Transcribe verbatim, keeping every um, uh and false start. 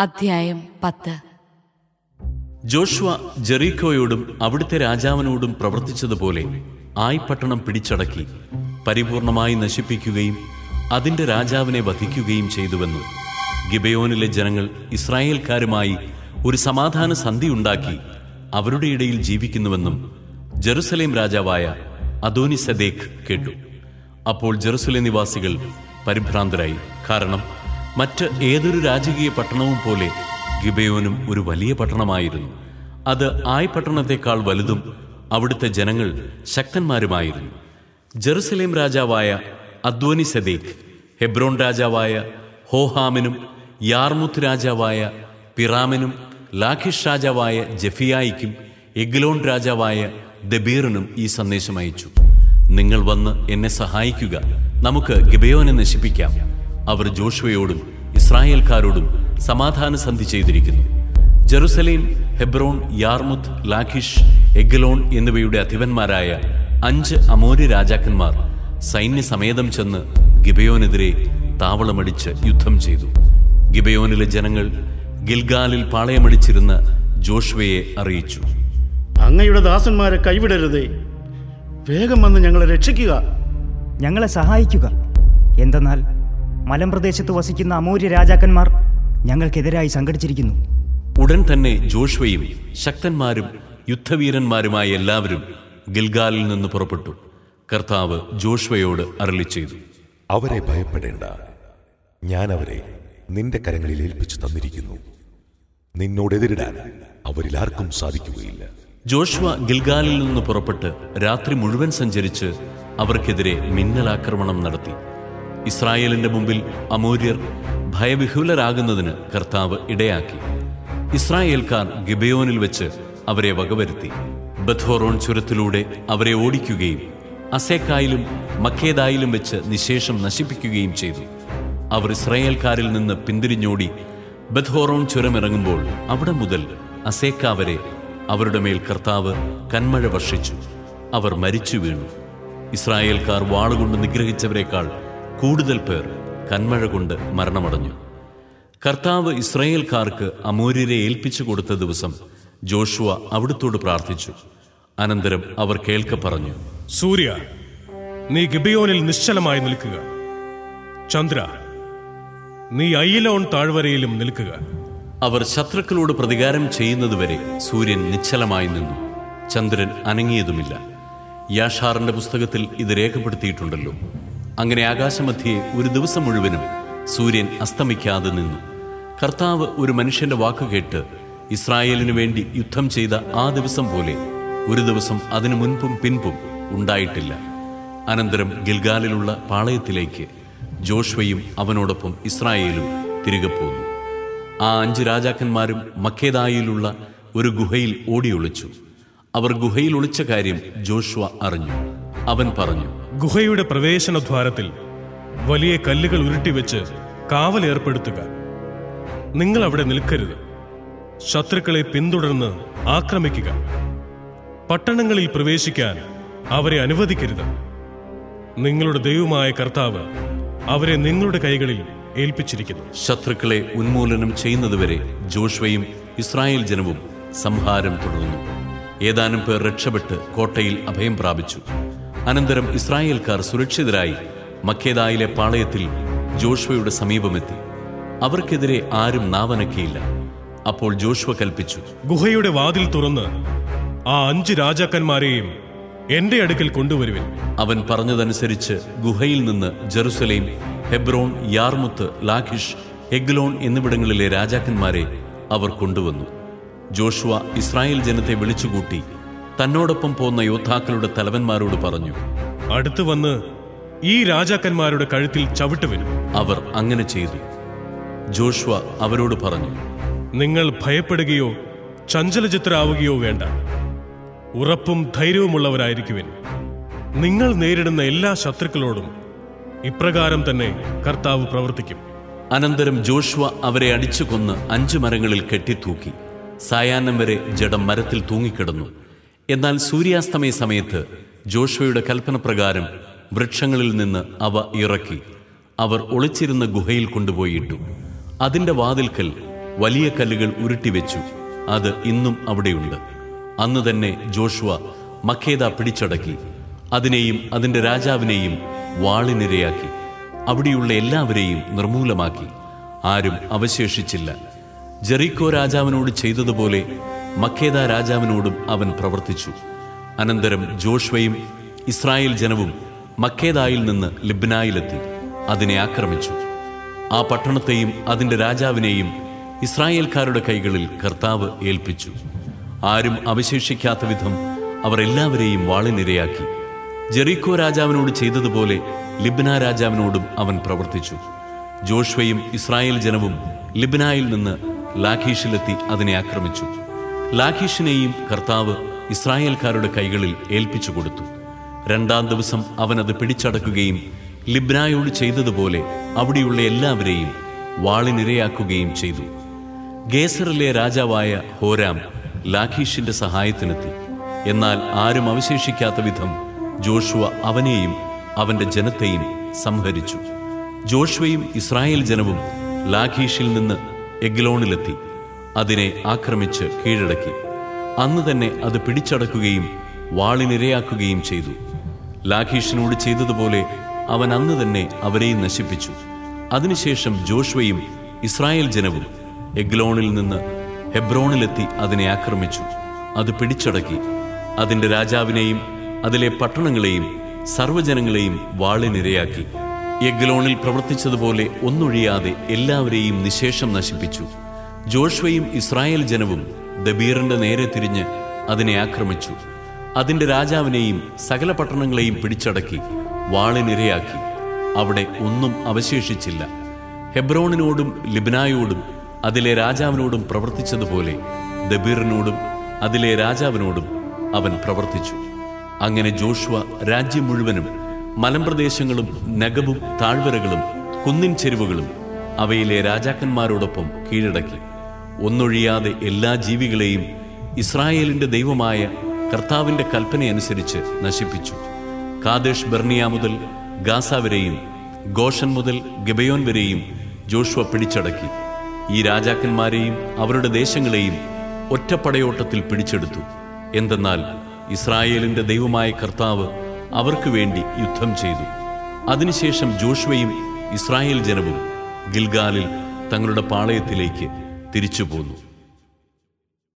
അധ്യായം പത്ത്. ജോഷുവ ജെറീക്കോയോടും അവിടുത്തെ രാജാവിനോടും പ്രവർത്തിച്ചതുപോലെ ആയി പട്ടണം പിടിച്ചടക്കി പരിപൂർണമായി നശിപ്പിക്കുകയും അതിന്റെ രാജാവിനെ വധിക്കുകയും ചെയ്തുവെന്നും ഗിബെയോനിലെ ജനങ്ങൾ ഇസ്രായേൽക്കാരുമായി ഒരു സമാധാന സന്ധിയുണ്ടാക്കി അവരുടെ ഇടയിൽ ജീവിക്കുന്നുവെന്നും ജെറുസലേം രാജാവായ അദോനിസെദേക്ക് കേട്ടു. അപ്പോൾ ജെറുസലേം നിവാസികൾ പരിഭ്രാന്തരായി. കാരണം മറ്റ് ഏതൊരു രാജകീയ പട്ടണവും പോലെ ഗിബെയോനും ഒരു വലിയ പട്ടണമായിരുന്നു. അത് ആയ് പട്ടണത്തെക്കാൾ വലുതും അവിടുത്തെ ജനങ്ങൾ ശക്തന്മാരുമായിരുന്നു. ജെറുസലേം രാജാവായ അദ്വനിസെദേക്ക് ഹെബ്രോൻ രാജാവായ ഹോഹാമിനും യാർമുത്ത് രാജാവായ പിറാമിനും ലാഖിഷ് രാജാവായ ജെഫിയായിക്കും എഗ്ലോൺ രാജാവായ ദബീറിനും ഈ സന്ദേശം അയച്ചു: നിങ്ങൾ വന്ന് എന്നെ സഹായിക്കുക, നമുക്ക് ഗിബെയോനെ നശിപ്പിക്കാം. അവർ ജോഷുവയോടും ഇസ്രായേൽക്കാരോടും സമാധാന സന്ധി ചെയ്തിരിക്കുന്നു. Jerusalem, Hebron, Jarmuth, Lachish, Eglon എന്നിവയുടെ അധിപന്മാരായ അഞ്ച് അമോരി രാജാക്കന്മാർ സൈന്യസമേതം ചെന്ന് ഗിബെയോനെതിരെ താവളമടിച്ച് യുദ്ധം ചെയ്തു. ഗിബെയോനിലെ ജനങ്ങൾ ഗിൽഗാലിൽ പാളയമടിച്ചിരുന്ന ജോഷുവയെ അറിയിച്ചു: അങ്ങയുടെ ദാസന്മാരെ കൈവിടരുതേ, വേഗം വന്ന് ഞങ്ങളെ രക്ഷിക്കുക, ഞങ്ങളെ സഹായിക്കുക. എന്തെന്നാൽ മലമ്പ്രദേശത്ത് വസിക്കുന്ന അമോര്യ രാജാക്കന്മാർ ഞങ്ങൾക്കെതിരായി സംഘടിച്ചിരിക്കുന്നു. ഉടൻ തന്നെ ജോഷുവയും ശക്തന്മാരും യുദ്ധവീരന്മാരുമായ എല്ലാവരും ഗിൽഗാലിൽ നിന്ന് പുറപ്പെട്ടു. കർത്താവ് ജോഷുവയോട് അരുളിച്ചെയ്തു: അവരെ ഭയപ്പെടേണ്ട, ഞാൻ അവരെ നിന്റെ കരങ്ങളിൽ ഏൽപ്പിച്ചു തന്നിരിക്കുന്നു. നിന്നോടെതിരിടാൻ അവരിൽ ആർക്കും സാധിക്കുകയില്ല. ജോഷുവ ഗിൽഗാലിൽ നിന്ന് പുറപ്പെട്ട് രാത്രി മുഴുവൻ സഞ്ചരിച്ച് അവർക്കെതിരെ മിന്നലാക്രമണം നടത്തി. ഇസ്രായേലിന്റെ മുമ്പിൽ അമോര്യർ ഭയവിഹുലരാകുന്നതിന് കർത്താവ് ഇടയാക്കി. ഇസ്രായേൽക്കാർ ഗിബെയോനിൽ വെച്ച് അവരെ വകവരുത്തി. ബത്ഹോറോൺ ചുരത്തിലൂടെ അവരെ ഓടിക്കുകയും അസേക്കായിലും മക്കേദായിലും വെച്ച് നിശേഷം നശിപ്പിക്കുകയും ചെയ്തു. അവർ ഇസ്രായേൽക്കാരിൽ നിന്ന് പിന്തിരിഞ്ഞോടി ബത്ഹോറോൺ ചുരമിറങ്ങുമ്പോൾ അവിടെ മുതൽ അസേക്ക വരെ അവരുടെ മേൽ കർത്താവ് കന്മഴ വർഷിച്ചു. അവർ മരിച്ചു വീണു. ഇസ്രായേൽക്കാർ വാളുകൊണ്ട് നിഗ്രഹിച്ചവരെക്കാൾ കൂടുതൽ പേർ കന്മഴ കൊണ്ട് മരണമടഞ്ഞു. കർത്താവ് ഇസ്രായേൽക്കാർക്ക് അമോര്യരെ ഏൽപ്പിച്ചു കൊടുത്ത ദിവസം ജോഷുവ അവിടുത്തോട് പ്രാർത്ഥിച്ചു. അനന്തരം അവർ കേൾക്ക പറഞ്ഞു: സൂര്യ, നീ ഗിബെയോനിൽ നിശ്ചലമായി നിൽക്കുക. ചന്ദ്ര, നീ അയ്യലോൺ താഴ്വരയിലും നിൽക്കുക. അവർ ശത്രുക്കളോട് പ്രതികാരം ചെയ്യുന്നതുവരെ സൂര്യൻ നിശ്ചലമായി നിന്നു, ചന്ദ്രൻ അനങ്ങിയതുമില്ല. യാഷാറിന്റെ പുസ്തകത്തിൽ ഇത് രേഖപ്പെടുത്തിയിട്ടുണ്ടല്ലോ. അങ്ങനെ ആകാശമധ്യേ ഒരു ദിവസം മുഴുവനും സൂര്യൻ അസ്തമിക്കാതെ നിന്നു. കർത്താവ് ഒരു മനുഷ്യന്റെ വാക്ക് കേട്ട് ഇസ്രായേലിനു വേണ്ടി യുദ്ധം ചെയ്ത ആ ദിവസം പോലെ ഒരു ദിവസം അതിനു മുൻപും പിൻപും ഉണ്ടായിട്ടില്ല. അനന്തരം ഗിൽഗാലിലുള്ള പാളയത്തിലേക്ക് ജോഷുവയും അവനോടൊപ്പം ഇസ്രായേലും തിരികെ പോന്നു. ആ അഞ്ച് രാജാക്കന്മാരും മക്കേദായിലുള്ള ഒരു ഗുഹയിൽ ഓടിയൊളിച്ചു. അവർ ഗുഹയിൽ ഒളിച്ച കാര്യം ജോഷുവ അറിഞ്ഞു. അവൻ പറഞ്ഞു: ഗുഹയുടെ പ്രവേശനദ്വാരത്തിൽ വലിയ കല്ലുകൾ ഉരുട്ടിവെച്ച് കാവൽ ഏർപ്പെടുത്തുക. നിങ്ങൾ അവിടെ നിൽക്കരുത്. ശത്രുക്കളെ പിന്തുടർന്ന് ആക്രമിക്കുക. പട്ടണങ്ങളിൽ പ്രവേശിക്കാൻ അവരെ അനുവദിക്കരുത്. നിങ്ങളുടെ ദൈവമായ കർത്താവ് അവരെ നിങ്ങളുടെ കൈകളിൽ ഏൽപ്പിച്ചിരിക്കുന്നു. ശത്രുക്കളെ ഉന്മൂലനം ചെയ്യുന്നതുവരെ ജോഷുവയും ഇസ്രായേൽ ജനവും സംഹാരം തുടർന്നു. ഏതാനും പേർ രക്ഷപ്പെട്ട് കോട്ടയിൽ അഭയം പ്രാപിച്ചു. അനന്തരം ഇസ്രായേൽക്കാർ സുരക്ഷിതരായി മക്കേദായിലെ പാളയത്തിൽ ജോഷുവയുടെ സമീപമെത്തി. അവർക്കെതിരെ ആരും നാവനക്കിയില്ല. അപ്പോൾ ജോഷുവ കൽപ്പിച്ചു: ഗുഹയുടെ വാതിൽ തുറന്ന് ആ അഞ്ച് രാജാക്കന്മാരെയും എന്റെ അടുക്കൽ കൊണ്ടുവരുവിൻ. അവൻ പറഞ്ഞതനുസരിച്ച് ഗുഹയിൽ നിന്ന് Jerusalem, Hebron, Jarmuth, Lachish, Eglon എന്നിവിടങ്ങളിലെ രാജാക്കന്മാരെ അവർ കൊണ്ടുവന്നു. ജോഷുവ ഇസ്രായേൽ ജനത്തെ വിളിച്ചുകൂട്ടി തന്നോടൊപ്പം പോന്ന യോദ്ധാക്കളുടെ തലവന്മാരോട് പറഞ്ഞു: അടുത്തു വന്ന് ഈ രാജാക്കന്മാരുടെ കഴുത്തിൽ ചവിട്ടുവിൻ. അവർ അങ്ങനെ ചെയ്തു. ജോഷുവ അവരോട് പറഞ്ഞു: നിങ്ങൾ ഭയപ്പെടുകയോ ചഞ്ചലചിത്തരാവുകയോ വേണ്ട. ഉറപ്പും ധൈര്യവുമുള്ളവരായിരിക്കുവിൻ. നിങ്ങൾ നേരിടുന്ന എല്ലാ ശത്രുക്കളോടും ഇപ്രകാരം തന്നെ കർത്താവ് പ്രവർത്തിക്കും. അനന്തരം ജോഷുവ അവരെ അടിച്ചു കൊന്ന് അഞ്ചു മരങ്ങളിൽ കെട്ടിത്തൂക്കി. സായാഹ്നം വരെ ജഡം മരത്തിൽ തൂങ്ങിക്കിടന്നു. എന്നാൽ സൂര്യാസ്തമയ സമയത്ത് ജോഷുവയുടെ കൽപ്പന പ്രകാരം വൃക്ഷങ്ങളിൽ നിന്ന് അവ ഇറക്കി അവർ ഒളിച്ചിരുന്ന ഗുഹയിൽ കൊണ്ടുപോയിട്ടു. അതിന്റെ വാതിൽക്കൽ വലിയ കല്ലുകൾ ഉരുട്ടിവെച്ചു. അത് ഇന്നും അവിടെയുണ്ട്. അന്ന് തന്നെ ജോഷുവ മക്കേദ പിടിച്ചടക്കി, അതിനെയും അതിൻ്റെ രാജാവിനെയും വാളിനിരയാക്കി. അവിടെയുള്ള എല്ലാവരെയും നിർമൂലമാക്കി. ആരും അവശേഷിച്ചില്ല. ജെറിക്കോ രാജാവിനോട് ചെയ്തതുപോലെ മക്കേദ രാജാവിനോടും അവൻ പ്രവർത്തിച്ചു. അനന്തരം ജോഷുവയും ഇസ്രായേൽ ജനവും മക്കേദായിൽ നിന്ന് ലിബ്നായിലെത്തി അതിനെ ആക്രമിച്ചു. ആ പട്ടണത്തെയും അതിൻ്റെ രാജാവിനെയും ഇസ്രായേൽക്കാരുടെ കൈകളിൽ കർത്താവ് ഏൽപ്പിച്ചു. ആരും അവശേഷിക്കാത്ത വിധം അവർ എല്ലാവരെയും വാളിനിരയാക്കി. ജെറിക്കോ രാജാവിനോട് ചെയ്തതുപോലെ ലിബ്ന രാജാവിനോടും അവൻ പ്രവർത്തിച്ചു. ജോഷുവയും ഇസ്രായേൽ ജനവും ലിബ്നായിൽ നിന്ന് ലാഖീഷിലെത്തി അതിനെ ആക്രമിച്ചു. ലാഖീഷിനെയും കർത്താവ് ഇസ്രായേൽക്കാരുടെ കൈകളിൽ ഏൽപ്പിച്ചു കൊടുത്തു. രണ്ടാം ദിവസം അവൻ അത് പിടിച്ചടക്കുകയും ലിബ്നായോട് ചെയ്തതുപോലെ അവിടെയുള്ള എല്ലാവരെയും വാളിനിരയാക്കുകയും ചെയ്തു. ഗേസറിലെ രാജാവായ ഹോരാം ലാഖീഷിന്റെ സഹായത്തിനെത്തി. എന്നാൽ ആരും അവശേഷിക്കാത്ത വിധം ജോഷുവ അവനെയും അവന്റെ ജനത്തെയും സംഹരിച്ചു. ജോഷുവയും ഇസ്രായേൽ ജനവും ലാഖീഷിൽ നിന്ന് എഗ്ലോണിലെത്തി അതിനെ ആക്രമിച്ച് കീഴടക്കി. അന്ന് തന്നെ അത് പിടിച്ചടക്കുകയും വാളിനിരയാക്കുകയും ചെയ്തു. ലാഖീഷിനോട് ചെയ്തതുപോലെ അവൻ അന്ന് തന്നെ അവരെയും നശിപ്പിച്ചു. അതിനുശേഷം ജോഷുവയും ഇസ്രായേൽ ജനവും എഗ്ലോണിൽ നിന്ന് ഹെബ്രോണിലെത്തി അതിനെ ആക്രമിച്ചു. അത് പിടിച്ചടക്കി. അതിൻ്റെ രാജാവിനെയും അതിലെ പട്ടണങ്ങളെയും സർവ്വജനങ്ങളെയും വാളിനിരയാക്കി. എഗ്ലോണിൽ പ്രവർത്തിച്ചതുപോലെ ഒന്നൊഴിയാതെ എല്ലാവരെയും നിശേഷം നശിപ്പിച്ചു. ജോഷുവയും ഇസ്രായേൽ ജനവും ദബീറിന്റെ നേരെ തിരിഞ്ഞ് അതിനെ ആക്രമിച്ചു. അതിൻ്റെ രാജാവിനെയും സകല പട്ടണങ്ങളെയും പിടിച്ചടക്കി വാളിനിരയാക്കി. അവിടെ ഒന്നും അവശേഷിച്ചില്ല. ഹെബ്രോണിനോടും ലിബ്നായോടും അതിലെ രാജാവിനോടും പ്രവർത്തിച്ചതുപോലെ ദബീറിനോടും അതിലെ രാജാവിനോടും അവൻ പ്രവർത്തിച്ചു. അങ്ങനെ ജോഷുവ രാജ്യം മുഴുവനും മലമ്പ്രദേശങ്ങളും നഗബും താഴ്വരകളും കുന്നിൻ ചെരുവുകളും അവയിലെ രാജാക്കന്മാരോടൊപ്പം കീഴടക്കി. ഒന്നൊഴിയാതെ എല്ലാ ജീവികളെയും ഇസ്രായേലിന്റെ ദൈവമായ കർത്താവിന്റെ കൽപ്പനയനുസരിച്ച് നശിപ്പിച്ചു. കാദേശ് ബർണിയ മുതൽ ഗാസ വരെയും ഗോഷൻ മുതൽ ഗബയോൻ വരെയും ജോഷുവ പിടിച്ചടക്കി. ഈ രാജാക്കന്മാരെയും അവരുടെ ദേശങ്ങളെയും ഒറ്റപ്പടയോട്ടത്തിൽ പിടിച്ചെടുത്തു. എന്തെന്നാൽ ഇസ്രായേലിന്റെ ദൈവമായ കർത്താവ് അവർക്ക് വേണ്ടി യുദ്ധം ചെയ്തു. അതിനുശേഷം ജോഷുവയും ഇസ്രായേൽ ജനവും ഗിൽഗാലിൽ തങ്ങളുടെ പാളയത്തിലേക്ക് തിരിച്ചുപോന്നു.